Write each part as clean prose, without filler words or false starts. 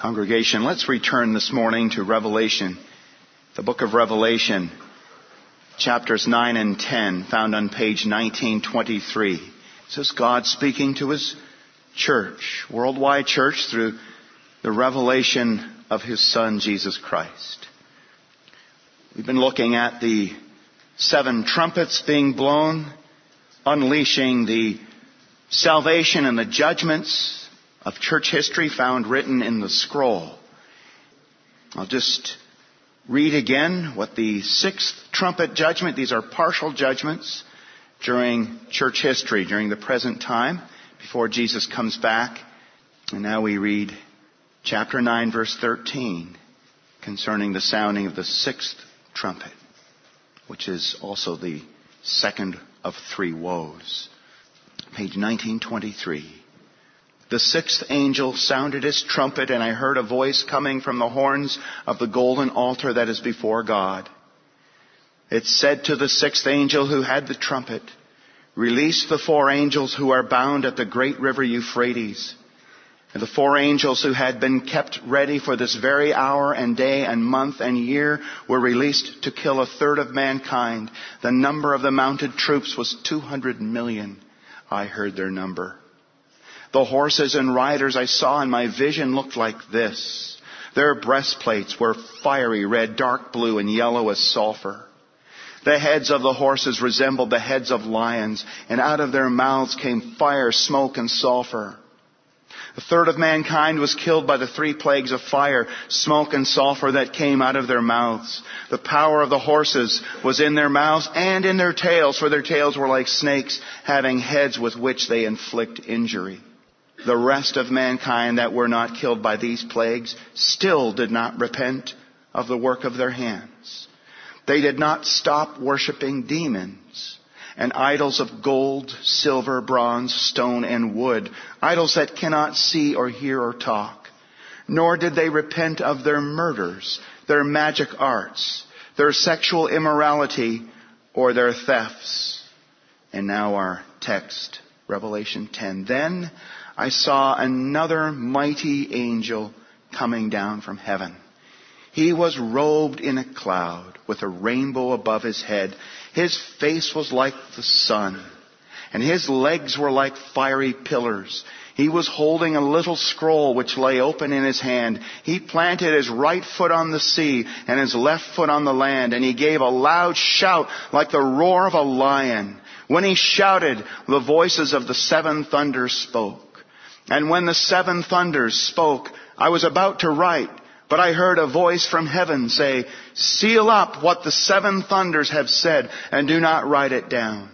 Congregation, let's return this morning to Revelation, the book of Revelation, chapters 9 and 10, found on page 1923. This is God speaking to His church, worldwide church, through the revelation of His Son, Jesus Christ. We've been looking at the 7 trumpets being blown, unleashing the salvation and the judgments of church history found written in the scroll. I'll just read again what the 6th trumpet judgment, these are partial judgments during church history, during the present time, before Jesus comes back. And now we read chapter 9, verse 13, concerning the sounding of the 6th trumpet, which is also the second of 3 woes. Page 1923. The 6th angel sounded his trumpet, and I heard a voice coming from the horns of the golden altar that is before God. It said to the 6th angel who had the trumpet, "Release the 4 angels who are bound at the great river Euphrates." And the 4 angels who had been kept ready for this very hour and day and month and year were released to kill a third of mankind. The number of the mounted troops was 200 million. I heard their number. The horses and riders I saw in my vision looked like this. Their breastplates were fiery red, dark blue, and yellow as sulfur. The heads of the horses resembled the heads of lions, and out of their mouths came fire, smoke, and sulfur. A third of mankind was killed by the 3 plagues of fire, smoke, and sulfur that came out of their mouths. The power of the horses was in their mouths and in their tails, for their tails were like snakes, having heads with which they inflict injury. The rest of mankind that were not killed by these plagues still did not repent of the work of their hands. They did not stop worshiping demons and idols of gold, silver, bronze, stone, and wood, idols that cannot see or hear or talk. Nor did they repent of their murders, their magic arts, their sexual immorality, or their thefts. And now our text, Revelation 10. Then I saw another mighty angel coming down from heaven. He was robed in a cloud with a rainbow above his head. His face was like the sun, and his legs were like fiery pillars. He was holding a little scroll which lay open in his hand. He planted his right foot on the sea and his left foot on the land, and he gave a loud shout like the roar of a lion. When he shouted, the voices of the 7 thunders spoke. And when the 7 thunders spoke, I was about to write, but I heard a voice from heaven say, "Seal up what the 7 thunders have said, and do not write it down."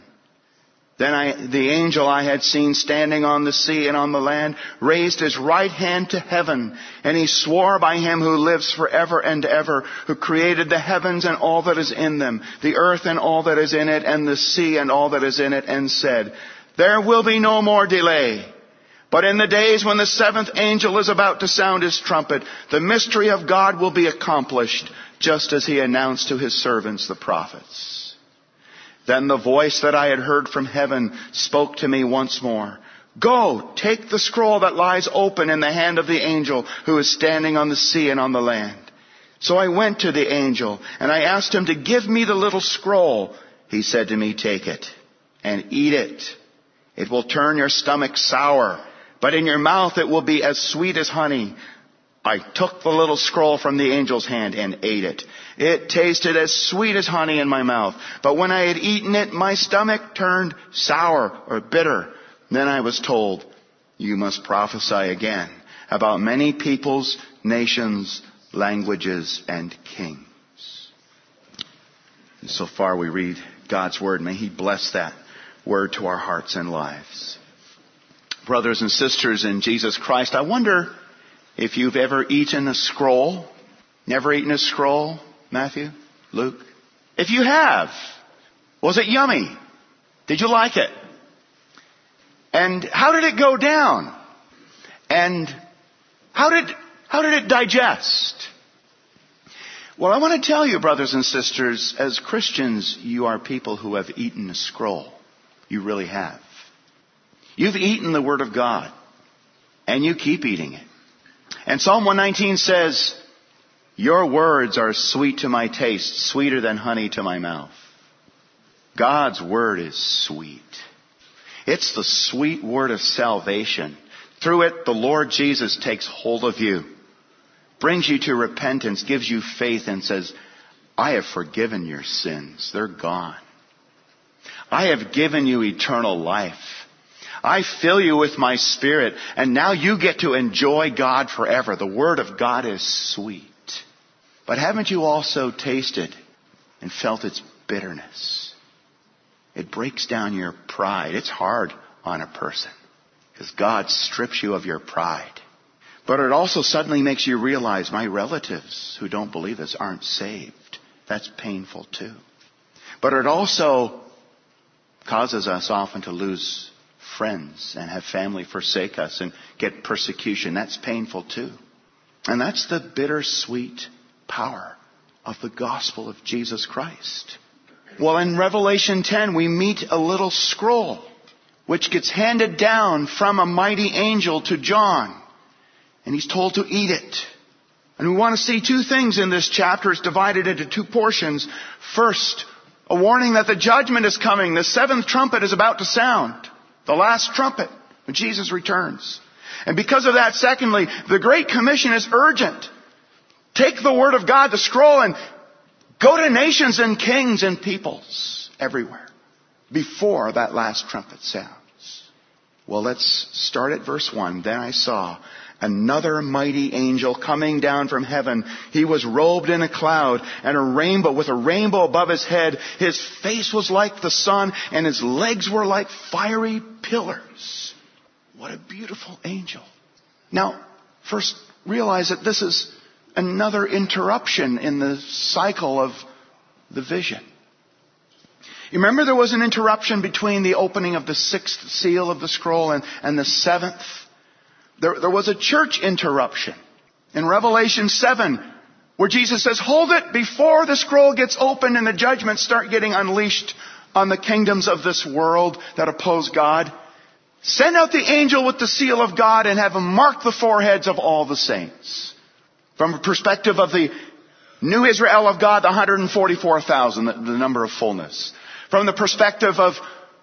Then the angel I had seen standing on the sea and on the land raised his right hand to heaven, and he swore by him who lives forever and ever, who created the heavens and all that is in them, the earth and all that is in it, and the sea and all that is in it, and said, "There will be no more delay. But in the days when the 7th angel is about to sound his trumpet, the mystery of God will be accomplished, just as He announced to His servants, the prophets." Then the voice that I had heard from heaven spoke to me once more. "Go, take the scroll that lies open in the hand of the angel who is standing on the sea and on the land." So I went to the angel, and I asked him to give me the little scroll. He said to me, "Take it and eat it. It will turn your stomach sour, but in your mouth it will be as sweet as honey." I took the little scroll from the angel's hand and ate it. It tasted as sweet as honey in my mouth. But when I had eaten it, my stomach turned sour or bitter. Then I was told, "You must prophesy again about many peoples, nations, languages, and kings." And so far we read God's Word. May He bless that Word to our hearts and lives. Brothers and sisters in Jesus Christ, I wonder if you've ever eaten a scroll. Never eaten a scroll, Matthew, Luke? If you have, was it yummy? Did you like it? And how did it go down? And how did it digest? Well, I want to tell you, brothers and sisters, as Christians, you are people who have eaten a scroll. You really have. You've eaten the Word of God, and you keep eating it. And Psalm 119 says, your words are sweet to my taste, sweeter than honey to my mouth. God's word is sweet. It's the sweet word of salvation. Through it, the Lord Jesus takes hold of you, brings you to repentance, gives you faith, and says, I have forgiven your sins. They're gone. I have given you eternal life. I fill you with my Spirit, and now you get to enjoy God forever. The Word of God is sweet. But haven't you also tasted and felt its bitterness? It breaks down your pride. It's hard on a person because God strips you of your pride. But it also suddenly makes you realize my relatives who don't believe this aren't saved. That's painful too. But it also causes us often to lose friends and have family forsake us and get persecution. That's painful too. And that's the bittersweet power of the gospel of Jesus Christ. Well, in Revelation 10, we meet a little scroll which gets handed down from a mighty angel to John. And he's told to eat it. And we want to see two things in this chapter. It's divided into two portions. First, a warning that the judgment is coming. The seventh trumpet is about to sound. The last trumpet when Jesus returns. And because of that, secondly, the Great Commission is urgent. Take the Word of God, the scroll, and go to nations and kings and peoples everywhere before that last trumpet sounds. Well, let's start at verse 1. Then I saw another mighty angel coming down from heaven. He was robed in a cloud and a rainbow, with a rainbow above his head. His face was like the sun and his legs were like fiery pillars. What a beautiful angel. Now, first realize that this is another interruption in the cycle of the vision. You remember there was an interruption between the opening of the sixth seal of the scroll and the seventh? There was a church interruption in Revelation 7 where Jesus says, hold it before the scroll gets opened and the judgments start getting unleashed on the kingdoms of this world that oppose God. Send out the angel with the seal of God and have him mark the foreheads of all the saints. From a perspective of the new Israel of God, the 144,000, the number of fullness. From the perspective of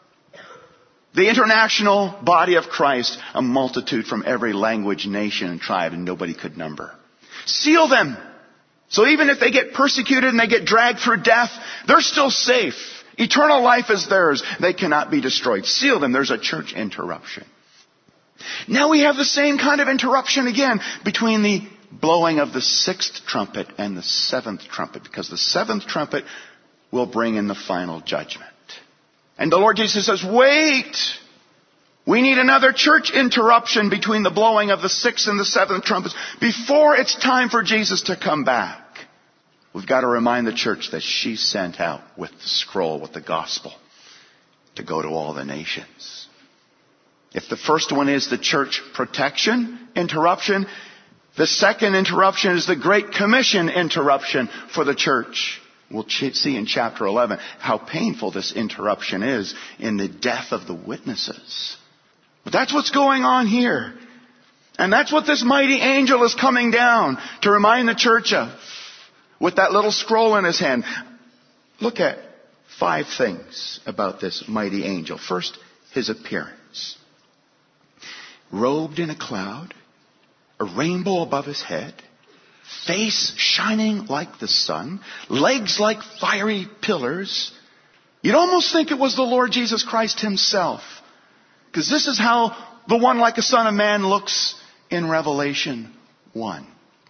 the international body of Christ, a multitude from every language, nation, and tribe, and nobody could number. Seal them. So even if they get persecuted and they get dragged through death, they're still safe. Eternal life is theirs. They cannot be destroyed. Seal them. There's a church interruption. Now we have the same kind of interruption again between the blowing of the sixth trumpet and the seventh trumpet, because the seventh trumpet will bring in the final judgment. And the Lord Jesus says, wait! We need another church interruption between the blowing of the sixth and the seventh trumpets before it's time for Jesus to come back. We've got to remind the church that she's sent out with the scroll, with the gospel, to go to all the nations. If the first one is the church protection interruption, the second interruption is the Great Commission interruption for the church. We'll see in chapter 11 how painful this interruption is in the death of the witnesses. But that's what's going on here. And that's what this mighty angel is coming down to remind the church of, with that little scroll in his hand. Look at 5 things about this mighty angel. First, his appearance. Robed in a cloud, a rainbow above his head, face shining like the sun, legs like fiery pillars. You'd almost think it was the Lord Jesus Christ himself, because this is how the one like a son of man looks in Revelation 1.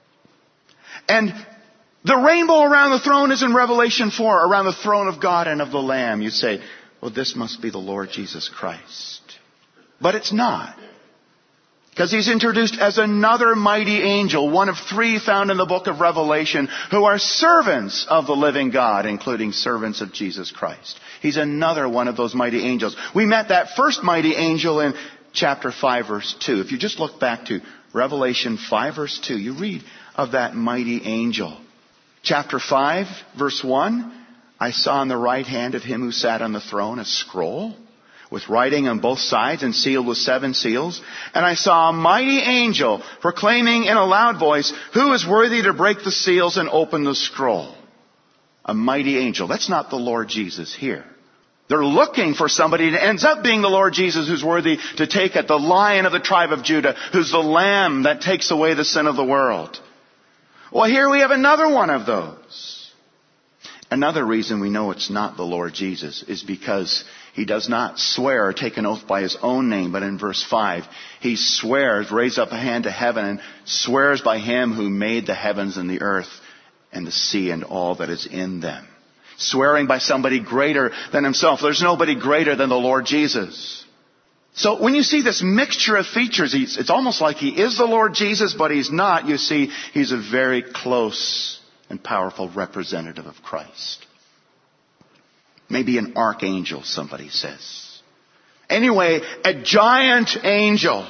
And the rainbow around the throne is in Revelation 4, around the throne of God and of the Lamb. You say, well, this must be the Lord Jesus Christ. But it's not. Because he's introduced as another mighty angel, one of 3 found in the book of Revelation, who are servants of the living God, including servants of Jesus Christ. He's another one of those mighty angels. We met that first mighty angel in chapter 5, verse 2. If you just look back to Revelation 5, verse 2, you read of that mighty angel. Chapter 5, verse 1, I saw on the right hand of him who sat on the throne a scroll with writing on both sides and sealed with 7 seals. And I saw a mighty angel proclaiming in a loud voice, "Who is worthy to break the seals and open the scroll?" A mighty angel. That's not the Lord Jesus here. They're looking for somebody, and it ends up being the Lord Jesus who's worthy to take it. The Lion of the tribe of Judah, who's the Lamb that takes away the sin of the world. Well, here we have another one of those. Another reason we know it's not the Lord Jesus is because he does not swear or take an oath by his own name, but in verse 5, he swears, raised up a hand to heaven, and swears by him who made the heavens and the earth and the sea and all that is in them. Swearing by somebody greater than himself. There's nobody greater than the Lord Jesus. So when you see this mixture of features, it's almost like he is the Lord Jesus, but he's not. You see, he's a very close and powerful representative of Christ. Maybe an archangel, somebody says. Anyway, a giant angel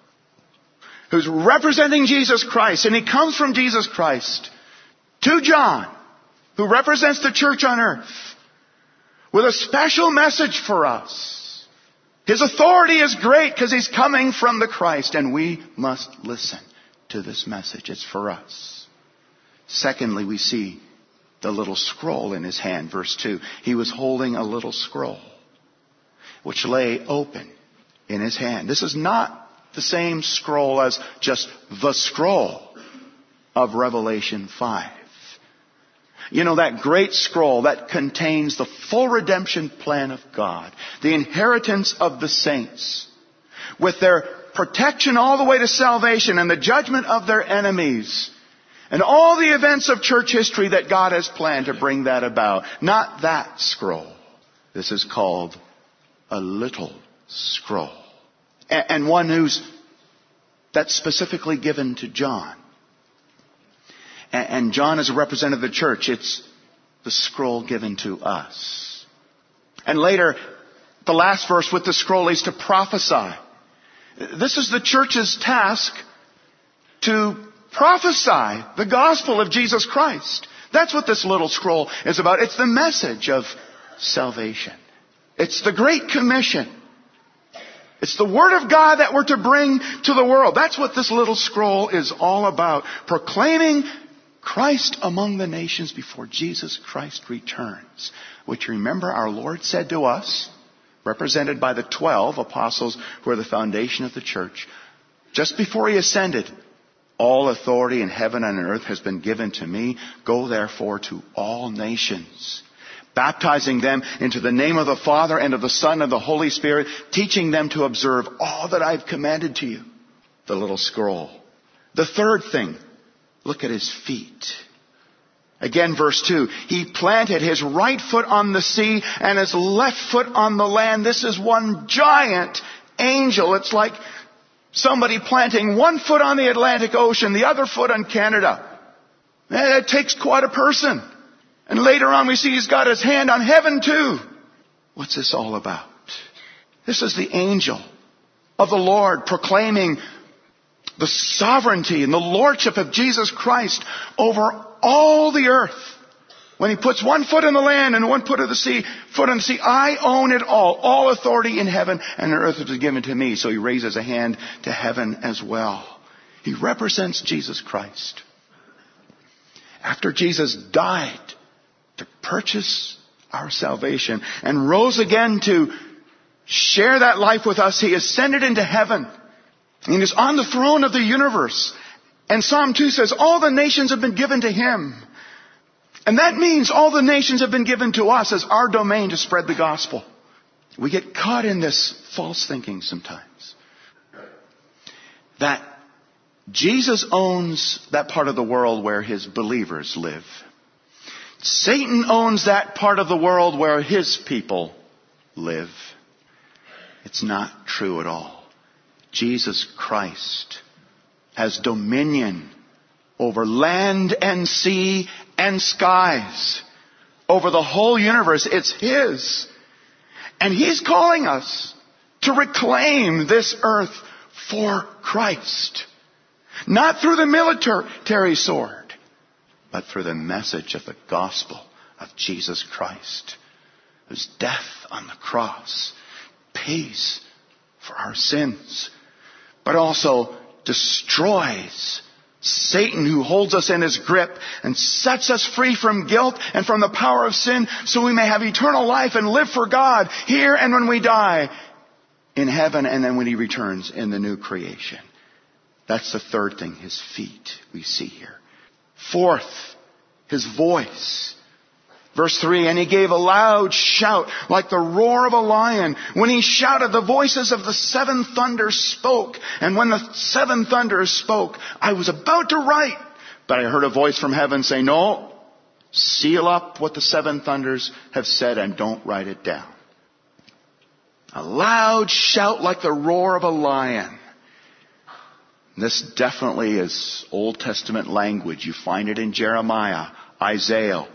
who's representing Jesus Christ, and he comes from Jesus Christ to John, who represents the church on earth, with a special message for us. His authority is great because he's coming from the Christ, and we must listen to this message. It's for us. Secondly, we see the little scroll in his hand. Verse 2. He was holding a little scroll, which lay open in his hand. This is not the same scroll as just the scroll of Revelation 5. You know, that great scroll that contains the full redemption plan of God, the inheritance of the saints, with their protection all the way to salvation and the judgment of their enemies, and all the events of church history that God has planned to bring that about. Not that scroll. This is called a little scroll. And one that's specifically given to John. And John is a representative of the church. It's the scroll given to us. And later, the last verse with the scroll is to prophesy. This is the church's task to prophesy the gospel of Jesus Christ. That's what this little scroll is about. It's the message of salvation. It's the Great Commission. It's the Word of God that we're to bring to the world. That's what this little scroll is all about. Proclaiming Christ among the nations before Jesus Christ returns. Which, remember, our Lord said to us, represented by the 12 apostles who are the foundation of the church, just before he ascended, "All authority in heaven and on earth has been given to me. Go therefore to all nations, baptizing them into the name of the Father and of the Son and of the Holy Spirit, teaching them to observe all that I've commanded to you." The little scroll. The third thing, look at his feet. Again, verse 2. He planted his right foot on the sea and his left foot on the land. This is one giant angel. It's like somebody planting one foot on the Atlantic Ocean, the other foot on Canada. It takes quite a person. And later on we see he's got his hand on heaven too. What's this all about? This is the angel of the Lord proclaiming the sovereignty and the lordship of Jesus Christ over all the earth. When he puts one foot in the land and one foot in the sea, I own it all. All authority in heaven and on earth is given to me. So he raises a hand to heaven as well. He represents Jesus Christ. After Jesus died to purchase our salvation and rose again to share that life with us, he ascended into heaven. And he's on the throne of the universe. And Psalm 2 says, all the nations have been given to him. And that means all the nations have been given to us as our domain to spread the gospel. We get caught in this false thinking sometimes. That Jesus owns that part of the world where his believers live. Satan owns that part of the world where his people live. It's not true at all. Jesus Christ has dominion over land and sea and skies, over the whole universe. It's his. And he's calling us to reclaim this earth for Christ. Not through the military sword, but through the message of the gospel of Jesus Christ, whose death on the cross pays for our sins, but also destroys Satan, who holds us in his grip and sets us free from guilt and from the power of sin, so we may have eternal life and live for God here and when we die in heaven, and then when he returns in the new creation. That's the third thing, his feet we see here. Fourth, his voice. Verse 3, and he gave a loud shout like the roar of a lion. When he shouted, the voices of the seven thunders spoke. And when the seven thunders spoke, I was about to write, but I heard a voice from heaven say, no, seal up what the seven thunders have said and don't write it down. A loud shout like the roar of a lion. This definitely is Old Testament language. You find it in Jeremiah, Isaiah,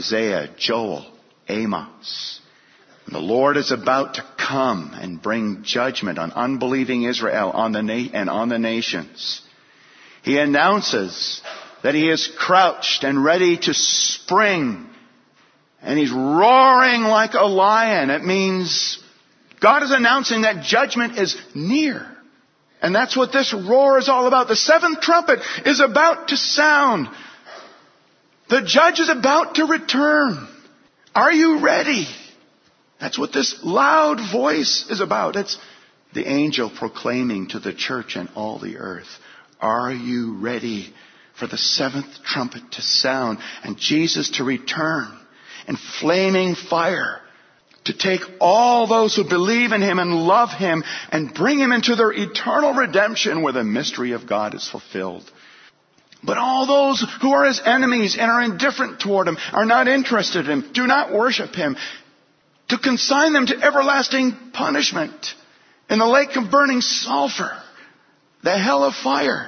Joel, Amos. And the Lord is about to come and bring judgment on unbelieving Israel and on the nations. He announces that he is crouched and ready to spring. And he's roaring like a lion. It means God is announcing that judgment is near. And that's what this roar is all about. The seventh trumpet is about to sound. The judge is about to return. Are you ready? That's what this loud voice is about. It's the angel proclaiming to the church and all the earth. Are you ready for the seventh trumpet to sound and Jesus to return in flaming fire to take all those who believe in him and love him and bring him into their eternal redemption where the mystery of God is fulfilled? But all those who are his enemies and are indifferent toward him, are not interested in him, do not worship him, to consign them to everlasting punishment in the lake of burning sulfur, the hell of fire.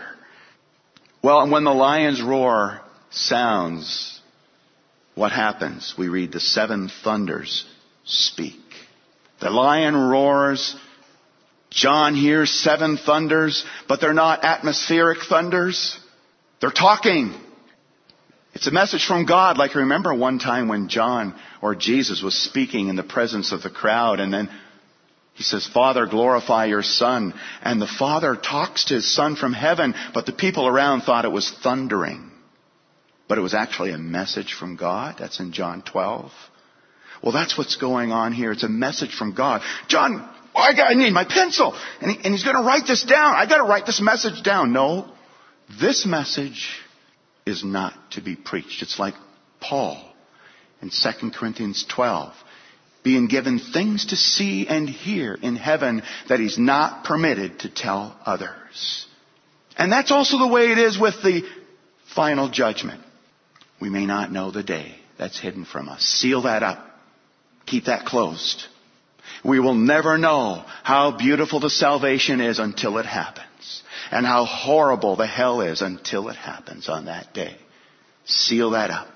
Well, and when the lion's roar sounds, what happens? We read the seven thunders speak. The lion roars. John hears seven thunders, but they're not atmospheric thunders. They're talking. It's a message from God. Like, remember one time when John or Jesus was speaking in the presence of the crowd, and then he says, Father, glorify your Son. And the Father talks to his Son from heaven, but the people around thought it was thundering. But it was actually a message from God. That's in John 12. Well, that's what's going on here. It's a message from God. John, I need my pencil. And he's going to write this down. I got to write this message down. No. This message is not to be preached. It's like Paul in 2 Corinthians 12, being given things to see and hear in heaven that he's not permitted to tell others. And that's also the way it is with the final judgment. We may not know the day. That's hidden from us. Seal that up. Keep that closed. We will never know how beautiful the salvation is until it happens. And how horrible the hell is until it happens on that day. Seal that up.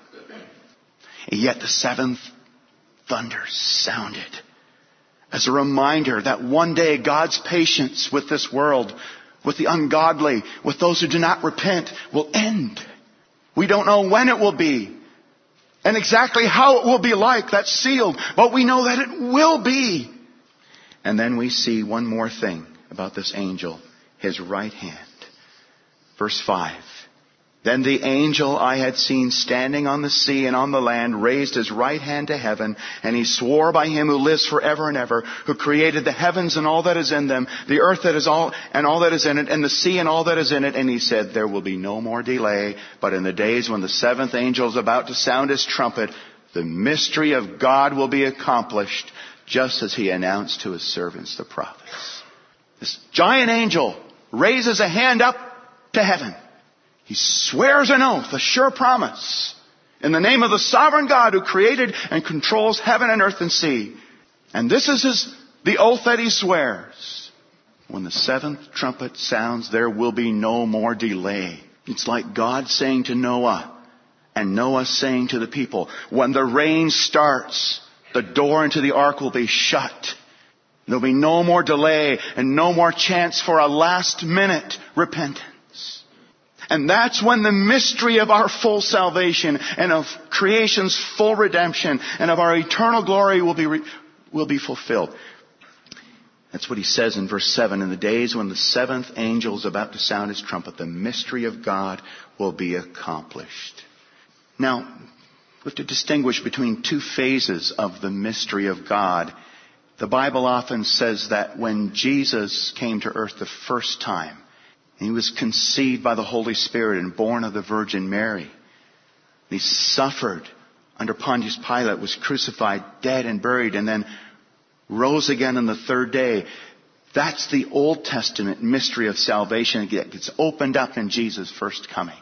And yet the seventh thunder sounded as a reminder that one day God's patience with this world, with the ungodly, with those who do not repent, will end. We don't know when it will be and exactly how it will be like. That's sealed. But we know that it will be. And then we see one more thing about this angel. His right hand. Verse 5. Then the angel I had seen standing on the sea and on the land raised his right hand to heaven, and he swore by him who lives forever and ever, who created the heavens and all that is in them, the earth that is all and all that is in it, and the sea and all that is in it. And he said, there will be no more delay, but in the days when the seventh angel is about to sound his trumpet, the mystery of God will be accomplished, just as he announced to his servants the prophets. This giant angel raises a hand up to heaven. He swears an oath, a sure promise, in the name of the sovereign God who created and controls heaven and earth and sea. And this is the oath that he swears. When the seventh trumpet sounds, there will be no more delay. It's like God saying to Noah, and Noah saying to the people, when the rain starts, the door into the ark will be shut. There'll be no more delay and no more chance for a last-minute repentance. And that's when the mystery of our full salvation and of creation's full redemption and of our eternal glory will be fulfilled. That's what he says in verse 7. In the days when the seventh angel is about to sound his trumpet, the mystery of God will be accomplished. Now, we have to distinguish between two phases of the mystery of God. The Bible often says that when Jesus came to earth the first time, he was conceived by the Holy Spirit and born of the Virgin Mary. He suffered under Pontius Pilate, was crucified, dead and buried, and then rose again on the third day. That's the Old Testament mystery of salvation. It gets opened up in Jesus' first coming.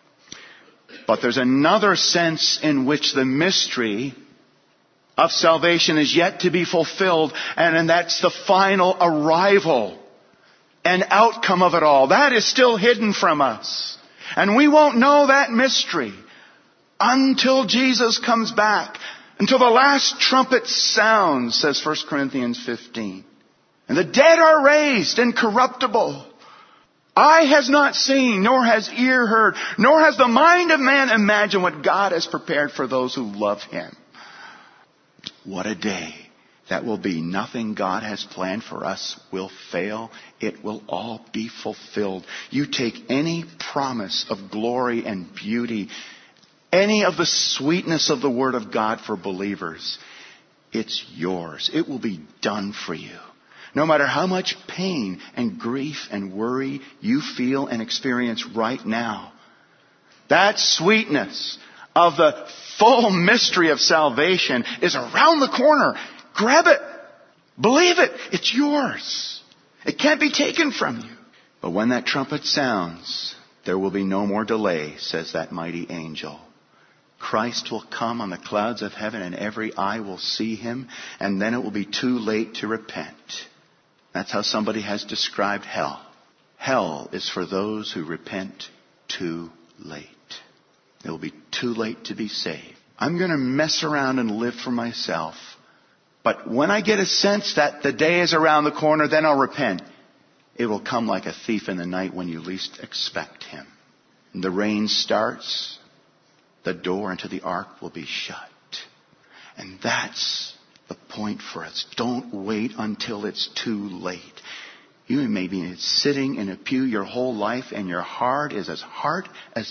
But there's another sense in which the mystery of salvation is yet to be fulfilled, and that's the final arrival and outcome of it all. That is still hidden from us. And we won't know that mystery until Jesus comes back. Until the last trumpet sounds, says 1 Corinthians 15. And the dead are raised incorruptible. Eye has not seen, nor has ear heard, nor has the mind of man imagined what God has prepared for those who love Him. What a day that will be. Nothing God has planned for us will fail. It will all be fulfilled. You take any promise of glory and beauty, any of the sweetness of the Word of God for believers, it's yours. It will be done for you. No matter how much pain and grief and worry you feel and experience right now, that sweetness of the full mystery of salvation is around the corner. Grab it. Believe it. It's yours. It can't be taken from you. But when that trumpet sounds, there will be no more delay, says that mighty angel. Christ will come on the clouds of heaven and every eye will see Him, and then it will be too late to repent. That's how somebody has described hell. Hell is for those who repent too late. It will be too late to be saved. I'm going to mess around and live for myself. But when I get a sense that the day is around the corner, then I'll repent. It will come like a thief in the night when you least expect Him. And the rain starts. The door into the ark will be shut. And that's the point for us. Don't wait until it's too late. You may be sitting in a pew your whole life and your heart is as hard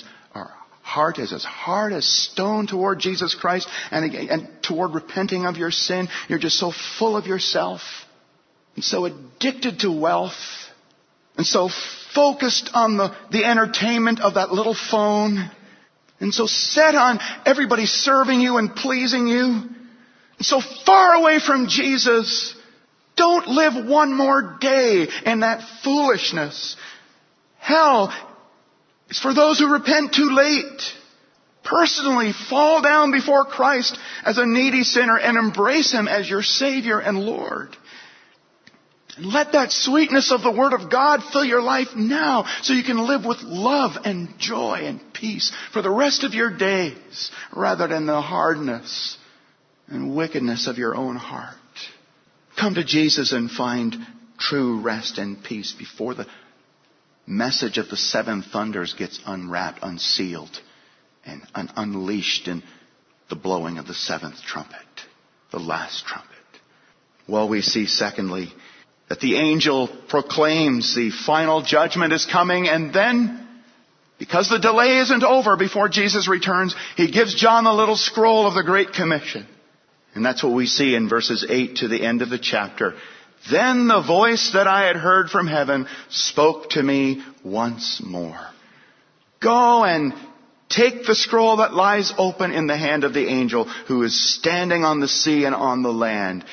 as stone toward Jesus Christ and toward repenting of your sin. You're just so full of yourself and so addicted to wealth and so focused on the entertainment of that little phone. And so set on everybody serving you and pleasing you. And so far away from Jesus. Don't live one more day in that foolishness. Hell is for those who repent too late. Personally fall down before Christ as a needy sinner and embrace Him as your Savior and Lord. And let that sweetness of the Word of God fill your life now so you can live with love and joy and peace for the rest of your days rather than the hardness and wickedness of your own heart. Come to Jesus and find true rest and peace before the message of the seven thunders gets unwrapped, unsealed, and unleashed in the blowing of the seventh trumpet, the last trumpet. Well, we see secondly that the angel proclaims the final judgment is coming, and then, because the delay isn't over before Jesus returns, he gives John the little scroll of the Great Commission. And that's what we see in verses 8 to the end of the chapter. Then the voice that I had heard from heaven spoke to me once more. Go and take the scroll that lies open in the hand of the angel who is standing on the sea and on the land.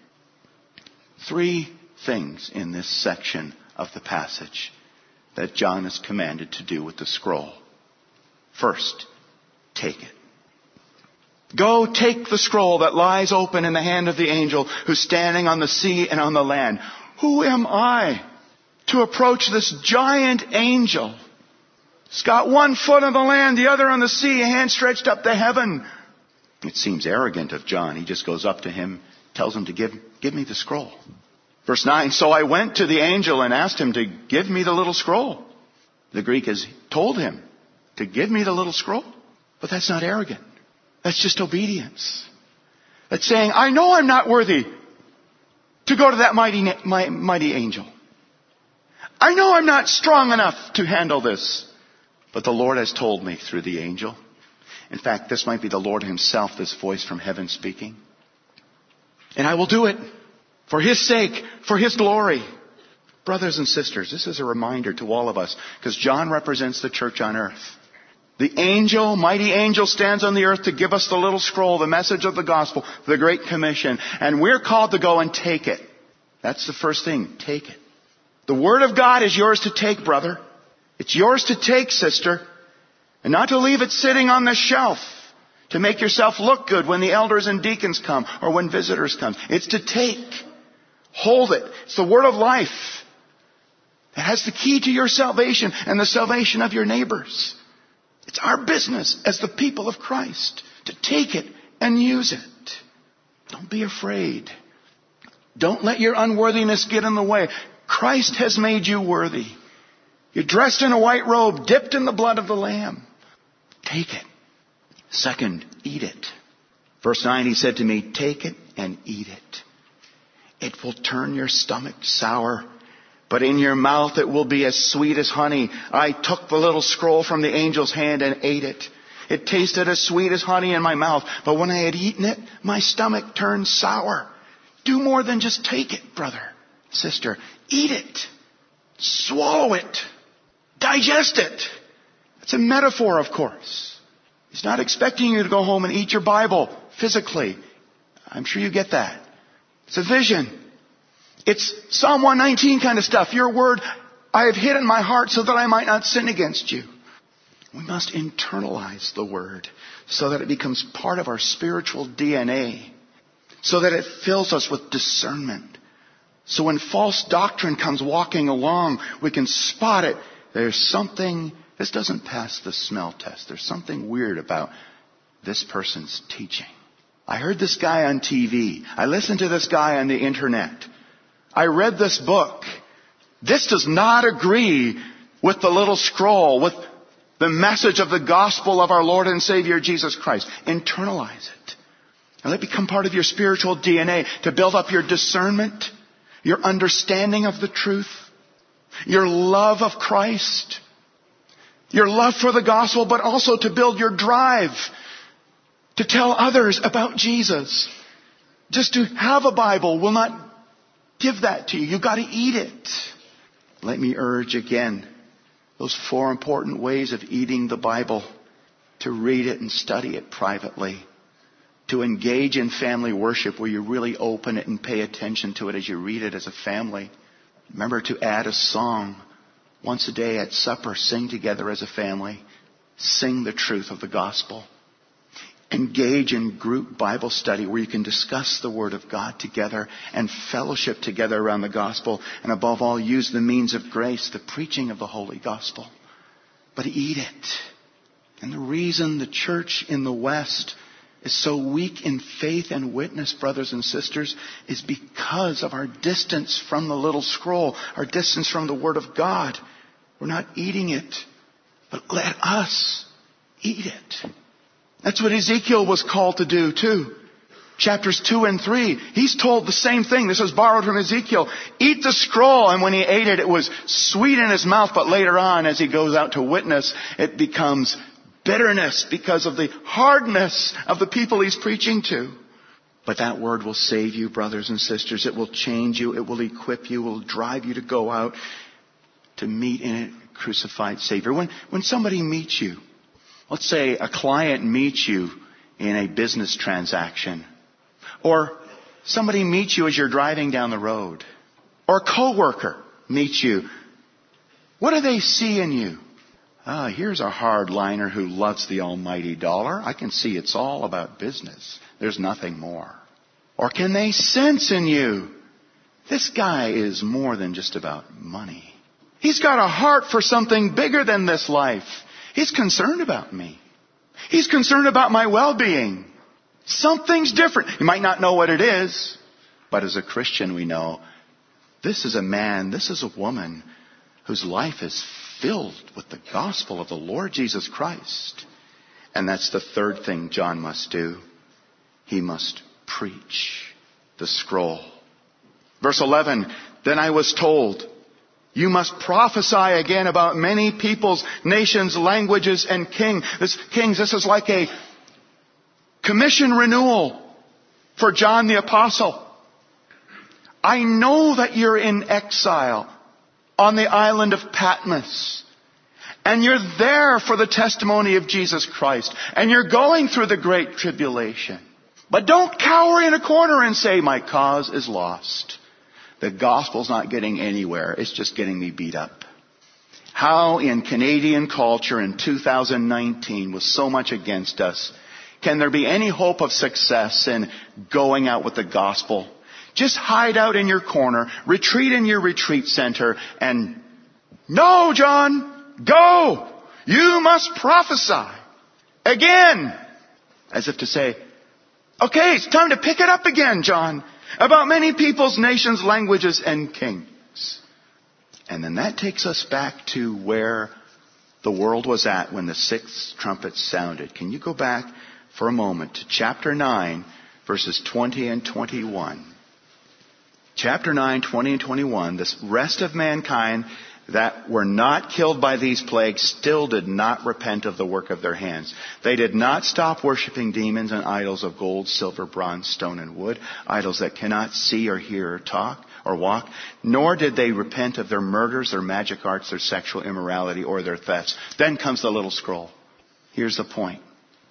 3 things in this section of the passage that John is commanded to do with the scroll. First, take it. Go take the scroll that lies open in the hand of the angel who's standing on the sea and on the land. Who am I to approach this giant angel? He's got one foot on the land, the other on the sea, a hand stretched up to heaven. It seems arrogant of John. He just goes up to him, tells him to give me the scroll. Verse 9, so I went to the angel and asked him to give me the little scroll. The Greek has told him to give me the little scroll. But that's not arrogant. That's just obedience. That's saying, I know I'm not worthy to go to that mighty angel. I know I'm not strong enough to handle this, but the Lord has told me through the angel. In fact, this might be the Lord himself, this voice from heaven speaking. And I will do it for his sake, for his glory. Brothers and sisters, this is a reminder to all of us, because John represents the church on earth. The angel, mighty angel, stands on the earth to give us the little scroll, the message of the gospel, the Great Commission. And we're called to go and take it. That's the first thing. Take it. The Word of God is yours to take, brother. It's yours to take, sister. And not to leave it sitting on the shelf to make yourself look good when the elders and deacons come or when visitors come. It's to take. Hold it. It's the Word of life. It has the key to your salvation and the salvation of your neighbors. It's our business as the people of Christ to take it and use it. Don't be afraid. Don't let your unworthiness get in the way. Christ has made you worthy. You're dressed in a white robe, dipped in the blood of the Lamb. Take it. Second, eat it. Verse 9, he said to me, take it and eat it. It will turn your stomach sour, but in your mouth it will be as sweet as honey. I took the little scroll from the angel's hand and ate it. It tasted as sweet as honey in my mouth, but when I had eaten it, my stomach turned sour. Do more than just take it, brother, sister. Eat it. Swallow it. Digest it. It's a metaphor, of course. He's not expecting you to go home and eat your Bible physically. I'm sure you get that. It's a vision. It's Psalm 119 kind of stuff. Your word I have hid in my heart so that I might not sin against you. We must internalize the word so that it becomes part of our spiritual DNA. So that it fills us with discernment. So when false doctrine comes walking along, we can spot it. There's something, this doesn't pass the smell test. There's something weird about this person's teaching. I heard this guy on TV. I listened to this guy on the internet. I read this book. This does not agree with the little scroll, with the message of the gospel of our Lord and Savior Jesus Christ. Internalize it. And let it become part of your spiritual DNA to build up your discernment, your understanding of the truth, your love of Christ, your love for the gospel, but also to build your drive to tell others about Jesus. Just to have a Bible will not give that to you. You've got to eat it. Let me urge again those 4 important ways of eating the Bible: to read it and study it privately, to engage in family worship where you really open it and pay attention to it as you read it as a family. Remember to add a song once a day at supper. Sing together as a family. Sing the truth of the gospel. Engage in group Bible study where you can discuss the Word of God together and fellowship together around the gospel. And above all, use the means of grace, the preaching of the Holy Gospel. But eat it. And the reason the church in the West is so weak in faith and witness, brothers and sisters, is because of our distance from the little scroll, our distance from the Word of God. We're not eating it, but let us eat it. That's what Ezekiel was called to do too. Chapters 2 and 3, he's told the same thing. This is borrowed from Ezekiel. Eat the scroll, and when he ate it, it was sweet in his mouth, but later on, as he goes out to witness, it becomes bitterness because of the hardness of the people he's preaching to. But that word will save you, brothers and sisters. It will change you. It will equip you. It will drive you to go out to meet in a crucified Savior. When somebody meets you, let's say a client meets you in a business transaction, or somebody meets you as you're driving down the road, or a coworker meets you, what do they see in you? Here's a hardliner who loves the almighty dollar. I can see it's all about business. There's nothing more. Or can they sense in you, this guy is more than just about money. He's got a heart for something bigger than this life. He's concerned about me. He's concerned about my well-being. Something's different. You might not know what it is, but as a Christian we know this is a man, this is a woman whose life is filled with the gospel of the Lord Jesus Christ. And that's the third thing John must do. He must preach the scroll. Verse 11, then I was told, you must prophesy again about many peoples, nations, languages, and kings. This is like a commission renewal for John the Apostle. I know that you're in exile on the island of Patmos. And you're there for the testimony of Jesus Christ. And you're going through the great tribulation. But don't cower in a corner and say, my cause is lost. The gospel's not getting anywhere. It's just getting me beat up. How in Canadian culture in 2019, with so much against us, can there be any hope of success in going out with the gospel? Just hide out in your corner, retreat in your retreat center, and no, John, go! You must prophesy again. As if to say, okay, it's time to pick it up again, John, about many peoples, nations, languages, and kings. And then that takes us back to where the world was at when the sixth trumpet sounded. Can you go back for a moment to chapter 9, verses 20 and 21. Chapter 9, 20 and 21, this rest of mankind that were not killed by these plagues still did not repent of the work of their hands. They did not stop worshiping demons and idols of gold, silver, bronze, stone, and wood, idols that cannot see or hear or talk or walk, nor did they repent of their murders, their magic arts, their sexual immorality, or their thefts. Then comes the little scroll. Here's the point.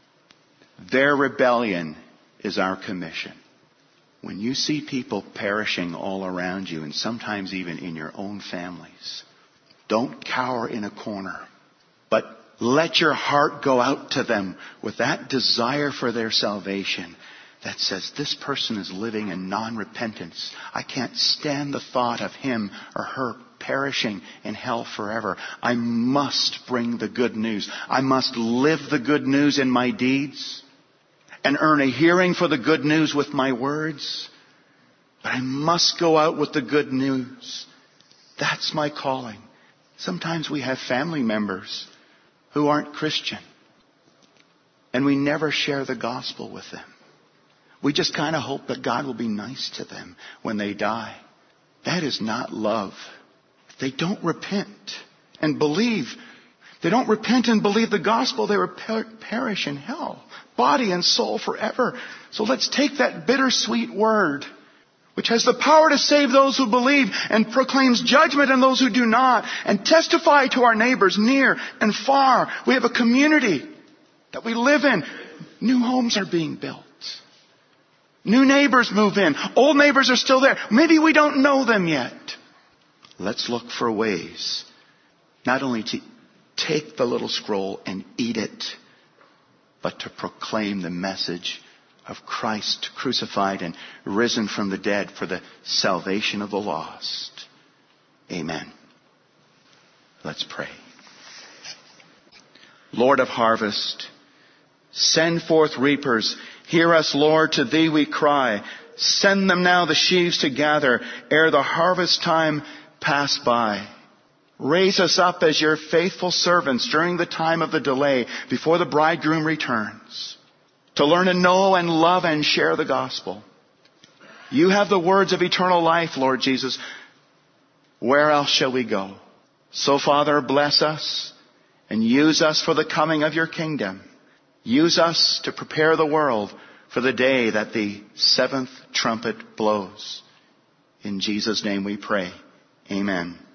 Their rebellion is our commission. When you see people perishing all around you, and sometimes even in your own families, don't cower in a corner, but let your heart go out to them with that desire for their salvation that says, this person is living in non-repentance. I can't stand the thought of him or her perishing in hell forever. I must bring the good news. I must live the good news in my deeds and earn a hearing for the good news with my words. But I must go out with the good news. That's my calling. Sometimes we have family members who aren't Christian, and we never share the gospel with them. We just kind of hope that God will be nice to them when they die. That is not love. If they don't repent and believe, they don't repent and believe the gospel, they will perish in hell, body and soul forever. So let's take that bittersweet word, which has the power to save those who believe and proclaims judgment on those who do not, and testify to our neighbors near and far. We have a community that we live in. New homes are being built. New neighbors move in. Old neighbors are still there. Maybe we don't know them yet. Let's look for ways not only to take the little scroll and eat it, but to proclaim the message of Christ crucified and risen from the dead for the salvation of the lost. Amen. Let's pray. Lord of harvest, send forth reapers. Hear us, Lord, to thee we cry. Send them now the sheaves to gather, ere the harvest time pass by. Raise us up as your faithful servants during the time of the delay, before the bridegroom returns, to learn and know and love and share the gospel. You have the words of eternal life, Lord Jesus. Where else shall we go? So, Father, bless us and use us for the coming of your kingdom. Use us to prepare the world for the day that the seventh trumpet blows. In Jesus' name we pray. Amen.